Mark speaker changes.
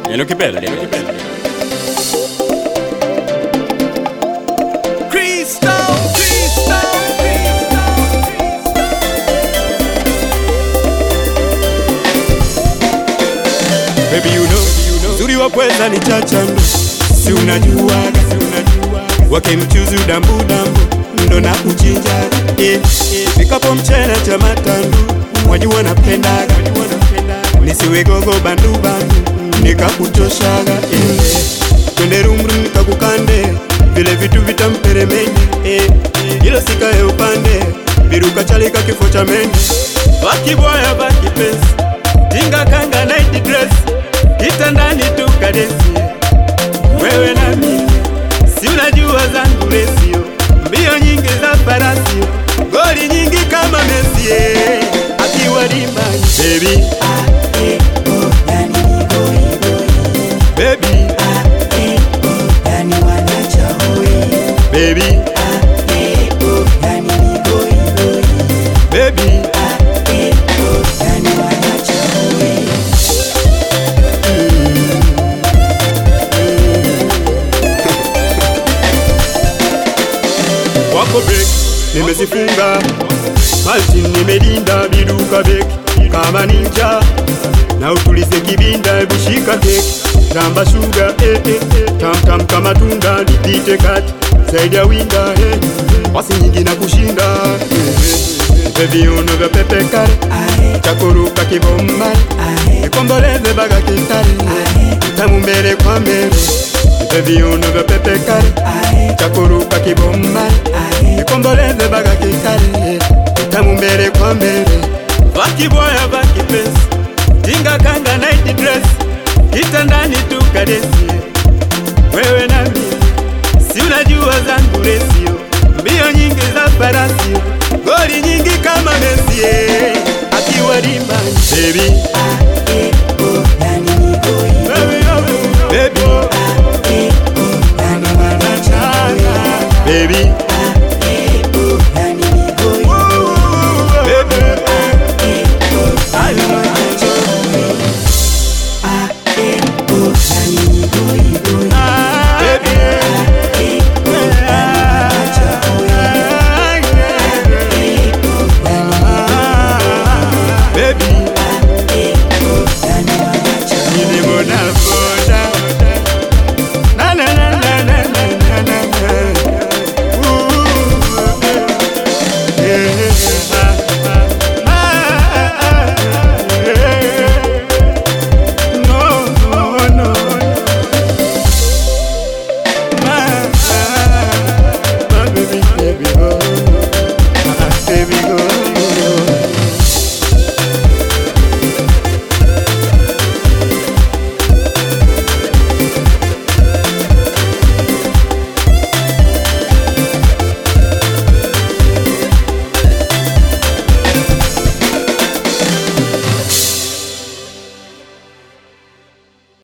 Speaker 1: Neno kipenda. Baby you know, uzuri wa pweza ni chachando. Si unajua, wake mchuzi udambu ndo na uchinjaga. Nikapo mchele cha matandu, wajua napendaga. Nisiwe gogo bandu nikakutoshaga. Twende rumru nikakukande, vile vitu vitamperemenye. Hilo sikae upande, biruka chalika kifo cha menye. Baki boya baki pesi, tinga kanga night dress, kitandani tukadesi. Wewe na mimi, si unajua zangu resio, mbio nyingi za farasio, goli nyingi kama Messi akiwa dimbani. Baby baby
Speaker 2: yani wanacha hoi
Speaker 1: baby
Speaker 2: yani goi
Speaker 1: baby
Speaker 2: yani wanacha hoi
Speaker 1: wako break nimezifunga, malti nimelinda biduka beki kama ninja, na utulize kibinda bushika keki tamba sugar tam kama tunda nipite kati zaidi ya winda wasi nyingi na kushinda baby uno vya pepe kare chakuruka kibomba nikomboleze baga kitari tamu mbele kwa mbele baby uno vya pepe kare chakuruka kibomba nikomboleze baga kitari tamu mbele kwa mbele. Baki boya baki pesi, tinga kanga night dress, kitandani tukadesi. Wewe na mimi, si unajua zangu resio, mbio nyingi za farasio, goli nyingi kama Messi akiwa dimbani. Baby